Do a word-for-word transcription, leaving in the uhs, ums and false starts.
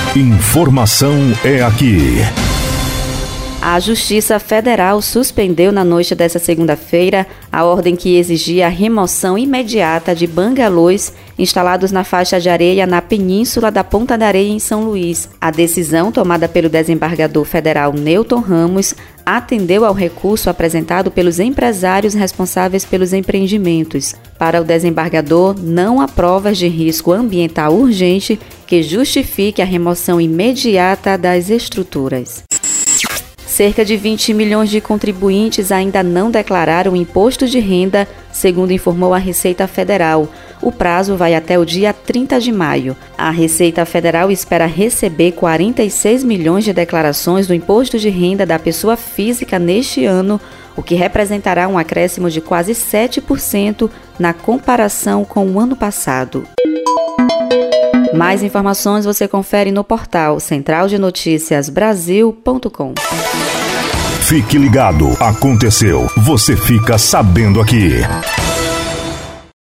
Informação é aqui. A Justiça Federal suspendeu na noite desta segunda-feira a ordem que exigia a remoção imediata de bangalôs instalados na faixa de areia na península da Ponta da Areia, em São Luís. A decisão, tomada pelo desembargador federal Newton Ramos, atendeu ao recurso apresentado pelos empresários responsáveis pelos empreendimentos. Para o desembargador, não há provas de risco ambiental urgente que justifique a remoção imediata das estruturas. Cerca de vinte milhões de contribuintes ainda não declararam imposto de renda, segundo informou a Receita Federal. O prazo vai até o dia trinta de maio. A Receita Federal espera receber quarenta e seis milhões de declarações do imposto de renda da pessoa física neste ano, o que representará um acréscimo de quase sete por cento na comparação com o ano passado. Mais informações você confere no portal central de notícias brasil ponto com. Fique ligado, aconteceu, você fica sabendo aqui.